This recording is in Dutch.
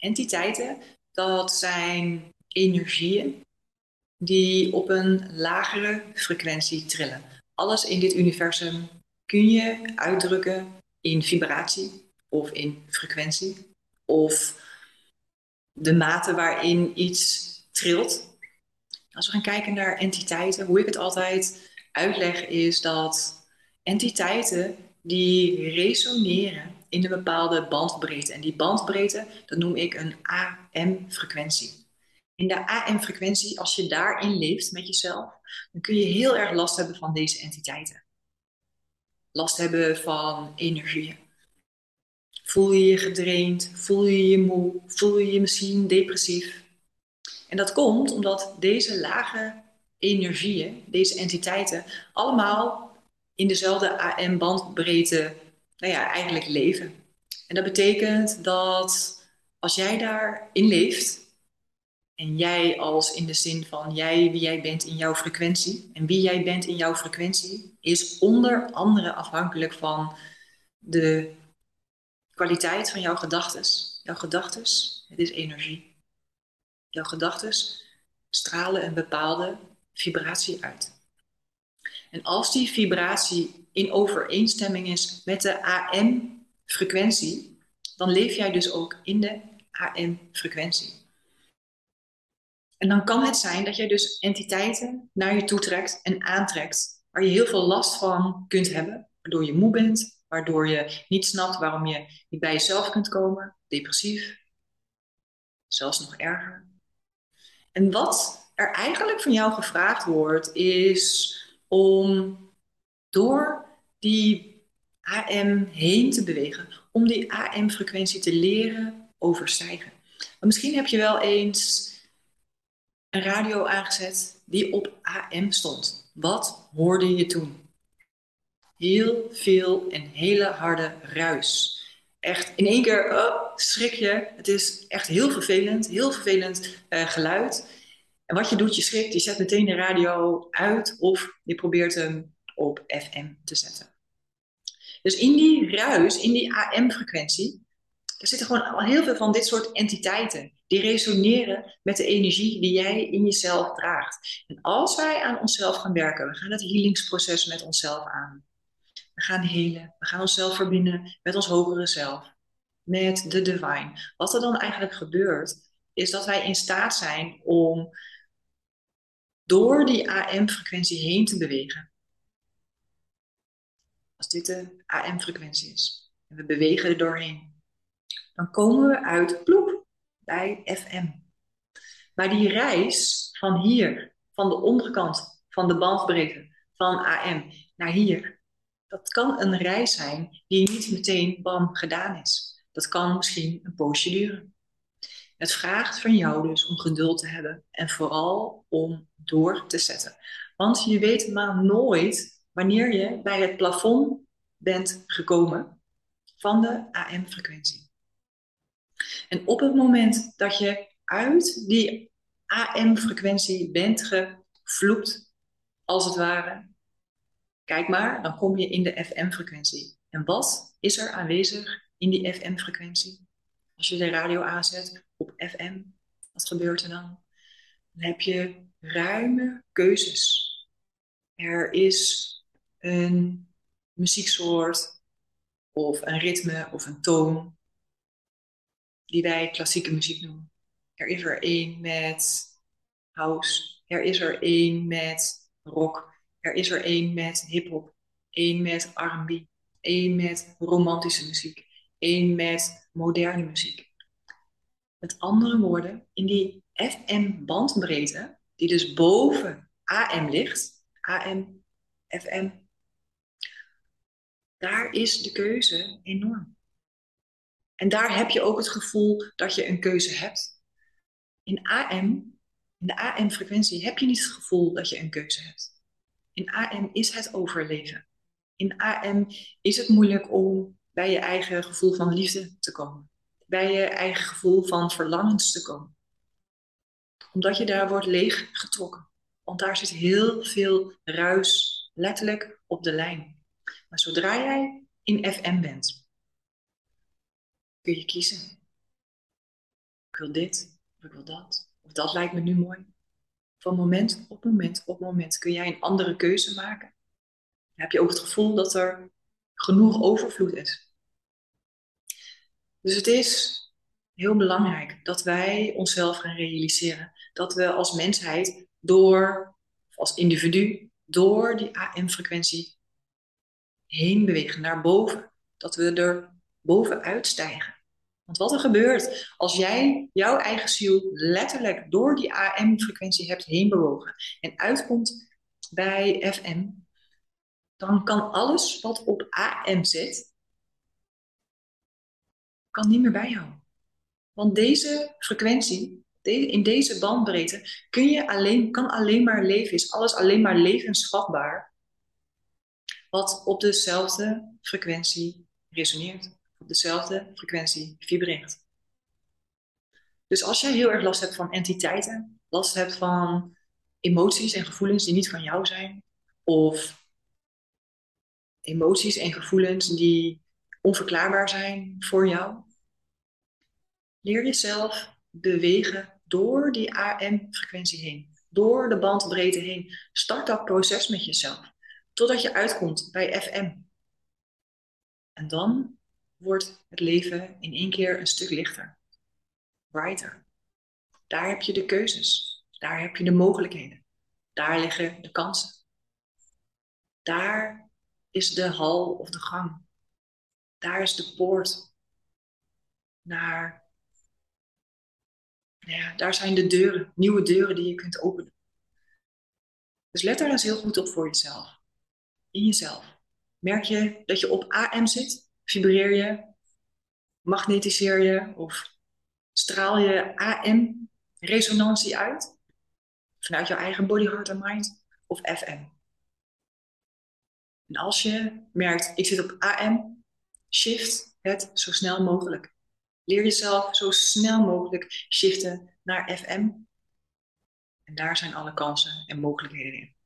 Entiteiten, dat zijn energieën die op een lagere frequentie trillen. Alles in dit universum kun je uitdrukken in vibratie of in frequentie of de mate waarin iets trilt. Als we gaan kijken naar entiteiten, hoe ik het altijd uitleg is dat entiteiten die resoneren in een bepaalde bandbreedte. En die bandbreedte, dat noem ik een AM-frequentie. In de AM-frequentie, als je daarin leeft met jezelf, dan kun je heel erg last hebben van deze entiteiten. Last hebben van energieën. Voel je je gedraind? Voel je je moe? Voel je je misschien depressief? En dat komt omdat deze lage energieën, deze entiteiten, allemaal in dezelfde AM-bandbreedte, eigenlijk leven. En dat betekent dat als jij daarin leeft, en jij als in de zin van jij, wie jij bent in jouw frequentie, en wie jij bent in jouw frequentie, is onder andere afhankelijk van de kwaliteit van jouw gedachtes. Jouw gedachtes, het is energie. Jouw gedachtes stralen een bepaalde vibratie uit. En als die vibratie in overeenstemming is met de AM-frequentie, dan leef jij dus ook in de AM-frequentie. En dan kan het zijn dat jij dus entiteiten naar je toe trekt en aantrekt, waar je heel veel last van kunt hebben, waardoor je moe bent, waardoor je niet snapt waarom je niet bij jezelf kunt komen, depressief, zelfs nog erger. En wat er eigenlijk van jou gevraagd wordt, is om door die AM heen te bewegen, om die AM-frequentie te leren overstijgen. Maar misschien heb je wel eens een radio aangezet die op AM stond. Wat hoorde je toen? Heel veel en hele harde ruis. Echt in één keer schrik je. Het is echt heel vervelend geluid. En wat je doet, je schrikt, je zet meteen de radio uit of je probeert hem op FM te zetten. Dus in die ruis, in die AM-frequentie, er zitten gewoon al heel veel van dit soort entiteiten. Die resoneren met de energie die jij in jezelf draagt. En als wij aan onszelf gaan werken, we gaan het healingsproces met onszelf aan. We gaan helen, we gaan onszelf verbinden met ons hogere zelf. Met de divine. Wat er dan eigenlijk gebeurt, is dat wij in staat zijn om door die AM-frequentie heen te bewegen. Als dit de AM-frequentie is. En we bewegen er doorheen. Dan komen we uit ploep bij FM. Maar die reis van hier, van de onderkant van de bandbreedte van AM naar hier, dat kan een reis zijn die niet meteen bam gedaan is. Dat kan misschien een poosje duren. Het vraagt van jou dus om geduld te hebben en vooral om door te zetten. Want je weet maar nooit wanneer je bij het plafond bent gekomen van de AM-frequentie. En op het moment dat je uit die AM-frequentie bent gevloept, als het ware, kijk maar, dan kom je in de FM-frequentie. En wat is er aanwezig in die FM-frequentie? Als je de radio aanzet op FM, wat gebeurt er dan? Dan heb je ruime keuzes. Er is een muzieksoort of een ritme of een toon die wij klassieke muziek noemen. Er is er één met house. Er is er één met rock. Er is er één met hip-hop. Één met R&B. Één met romantische muziek. Één met moderne muziek. Met andere woorden, in die FM-bandbreedte, die dus boven AM ligt, AM, FM, daar is de keuze enorm. En daar heb je ook het gevoel dat je een keuze hebt. In AM, in de AM-frequentie, heb je niet het gevoel dat je een keuze hebt. In AM is het overleven. In AM is het moeilijk om bij je eigen gevoel van liefde te komen. Bij je eigen gevoel van verlangens te komen. Omdat je daar wordt leeggetrokken. Want daar zit heel veel ruis, letterlijk op de lijn. Maar zodra jij in FM bent, kun je kiezen. Ik wil dit, of ik wil dat. Of dat lijkt me nu mooi. Van moment op moment op moment kun jij een andere keuze maken. Dan heb je ook het gevoel dat er genoeg overvloed is. Dus het is heel belangrijk dat wij onszelf gaan realiseren. Dat we als mensheid of als individu, door die AM-frequentie heen bewegen, naar boven. Dat we er bovenuit stijgen. Want wat er gebeurt als jij jouw eigen ziel letterlijk door die AM-frequentie hebt heen bewogen en uitkomt bij FM, dan kan alles wat op AM zit, kan niet meer bijhouden. Want deze frequentie, in deze bandbreedte, kan alleen maar leven, is alles alleen maar levensvatbaar, wat op dezelfde frequentie resoneert, op dezelfde frequentie vibreert. Dus als jij heel erg last hebt van entiteiten, last hebt van emoties en gevoelens die niet van jou zijn, of emoties en gevoelens die onverklaarbaar zijn voor jou, leer jezelf bewegen door die AM-frequentie heen, door de bandbreedte heen. Start dat proces met jezelf, totdat je uitkomt bij FM. En dan wordt het leven in één keer een stuk lichter, brighter. Daar heb je de keuzes, daar heb je de mogelijkheden, daar liggen de kansen. Daar is de hal of de gang. Daar is de poort naar, daar zijn de deuren, nieuwe deuren die je kunt openen. Dus let daar eens heel goed op voor jezelf. In jezelf. Merk je dat je op AM zit? Vibreer je? Magnetiseer je? Of straal je AM-resonantie uit? Vanuit jouw eigen body, heart en mind? Of FM? En als je merkt, ik zit op AM, shift het zo snel mogelijk. Leer jezelf zo snel mogelijk shiften naar FM. En daar zijn alle kansen en mogelijkheden in.